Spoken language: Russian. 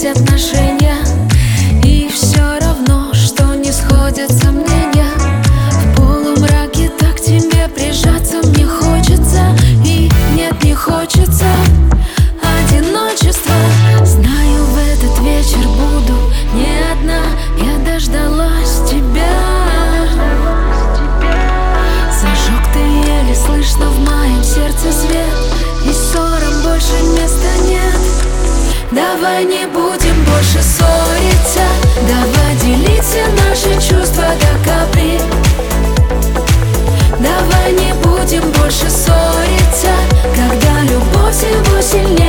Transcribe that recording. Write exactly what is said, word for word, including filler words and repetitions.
отношения, и все равно, что не сходятся мнения. В полумраке так к тебе прижаться мне хочется, и нет, не хочется одиночества. Знаю, в этот вечер буду не одна, я дождалась тебя. Зажег ты еле слышно в моем сердце свет, и ссорам больше места нет. Давай не будем больше ссориться, давай делить все наши чувства до капли. Давай не будем больше ссориться, когда любовь всего сильнее.